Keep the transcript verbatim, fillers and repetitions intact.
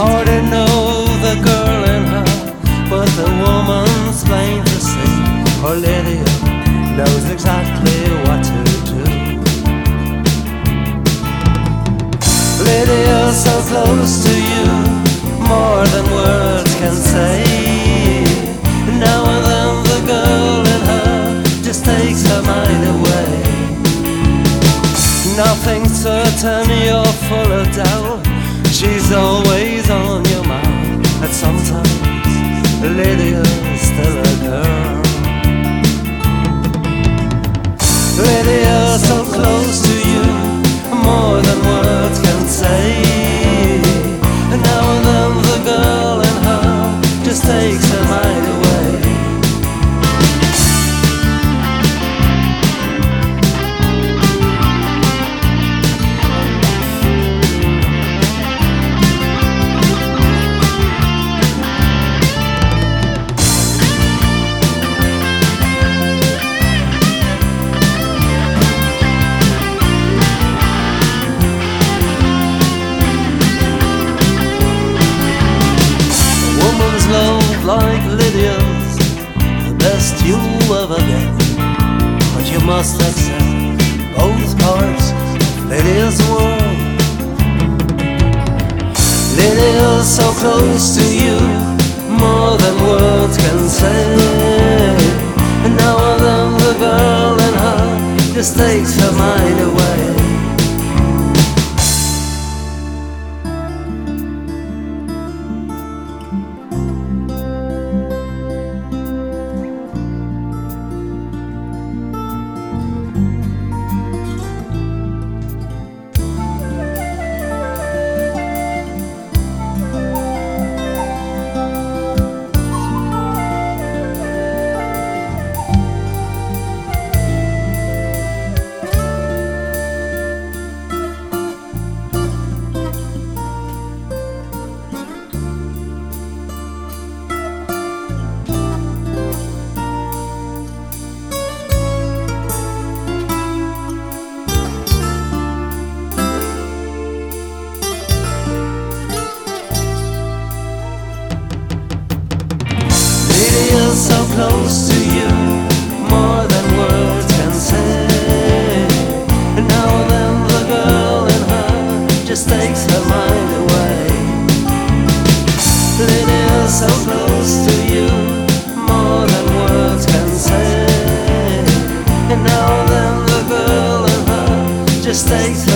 hard to know the girl in her, but the woman's plain to see. Oh, Lydia knows exactly what to do. Lydia, so close to you, more than words can say. Now and then the girl in her just takes her mind away. Nothing's certain, you're full of doubt. She's always on your mind, and sometimes Lydia's still a girl. Lydia, so close to you, more than words can say. And now and then the girl in her just takes her mind away. Love like Lydia's, the best you'll ever get. But you must accept both parts of Lydia's world. Lydia's so close to you, more than words can say. And now and then the girl in her just takes her mind away. So close to you, more than words can say. And now and then the girl in her just takes her mind away. Lydia, so close to you, more than words can say. And now and then the girl in her just takes her